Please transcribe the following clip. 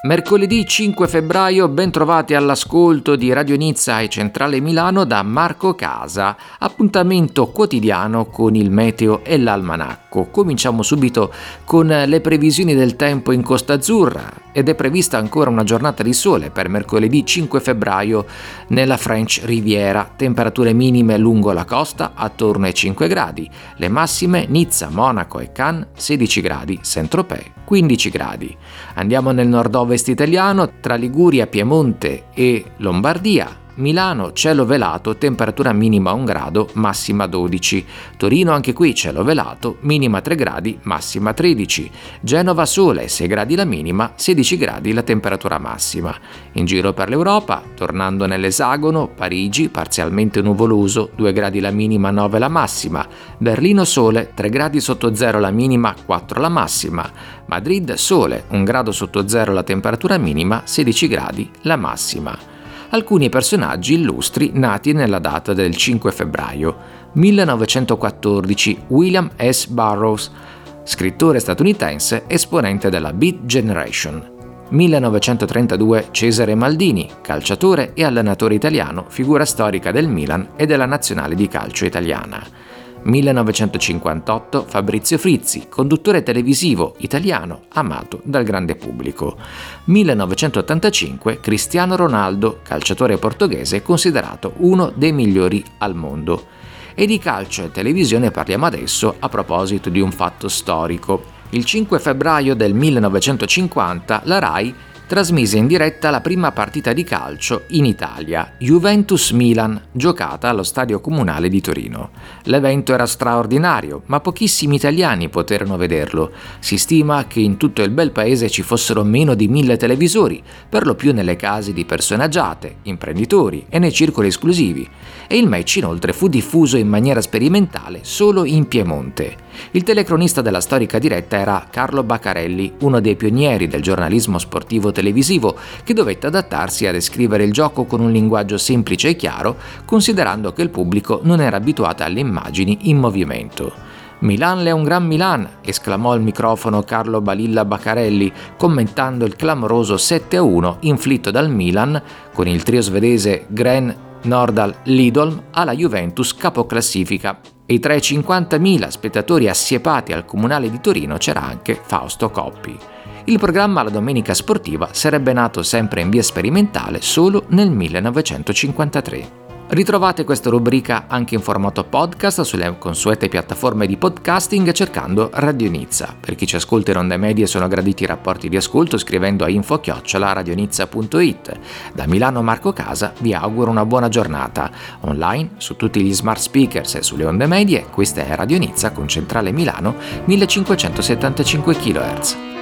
Mercoledì 5 febbraio, ben trovati all'ascolto di Radio Nizza e Centrale Milano da Marco Casa. Appuntamento quotidiano con il meteo e l'almanacco. Cominciamo subito con le previsioni del tempo in Costa Azzurra ed è prevista ancora una giornata di sole per mercoledì 5 febbraio nella French Riviera. Temperature minime lungo la costa attorno ai 5 gradi. Le massime Nizza, Monaco e Cannes 16 gradi, Saint-Tropez 15 gradi. Andiamo nel nord-ovest italiano, tra Liguria, Piemonte e Lombardia. Milano, cielo velato, temperatura minima 1 grado, massima 12. Torino, anche qui cielo velato, minima 3 gradi, massima 13. Genova, sole, 6 gradi la minima, 16 gradi la temperatura massima. In giro per l'Europa, tornando nell'esagono, Parigi, parzialmente nuvoloso, 2 gradi la minima, 9 la massima. Berlino, sole, 3 gradi sotto zero la minima, 4 la massima. Madrid, sole, 1 grado sotto zero la temperatura minima, 16 gradi la massima. Alcuni personaggi illustri nati nella data del 5 febbraio. 1914, William S. Burroughs, scrittore statunitense, esponente della Beat Generation. 1932, Cesare Maldini, calciatore e allenatore italiano, figura storica del Milan e della nazionale di calcio italiana. 1958, Fabrizio Frizzi, conduttore televisivo italiano amato dal grande pubblico. 1985, Cristiano Ronaldo, calciatore portoghese considerato uno dei migliori al mondo. E di calcio e televisione parliamo adesso a proposito di un fatto storico. Il 5 febbraio del 1950 la RAI trasmise in diretta la prima partita di calcio in Italia, Juventus-Milan, giocata allo Stadio Comunale di Torino. L'evento era straordinario, ma pochissimi italiani poterono vederlo. Si stima che in tutto il bel paese ci fossero meno di 1000 televisori, per lo più nelle case di persone agiate, imprenditori e nei circoli esclusivi. E il match inoltre fu diffuso in maniera sperimentale solo in Piemonte. Il telecronista della storica diretta era Carlo Baccarelli, uno dei pionieri del giornalismo sportivo televisivo, che dovette adattarsi a descrivere il gioco con un linguaggio semplice e chiaro, considerando che il pubblico non era abituato alle immagini in movimento. «Milan è un gran Milan», esclamò al microfono Carlo Balilla Baccarelli, commentando il clamoroso 7-1 inflitto dal Milan con il trio svedese Gren, Nordahl, Lidolm alla Juventus capoclassifica. E tra i 50.000 spettatori assiepati al Comunale di Torino c'era anche Fausto Coppi. Il programma La Domenica Sportiva sarebbe nato sempre in via sperimentale solo nel 1953. Ritrovate questa rubrica anche in formato podcast sulle consuete piattaforme di podcasting cercando Radio Nizza. Per chi ci ascolta in onde medie sono graditi i rapporti di ascolto scrivendo a info@radionizza.it. Da Milano Marco Casa vi auguro una buona giornata. Online, su tutti gli smart speakers e sulle onde medie, questa è Radio Nizza con centrale Milano 1575 kHz.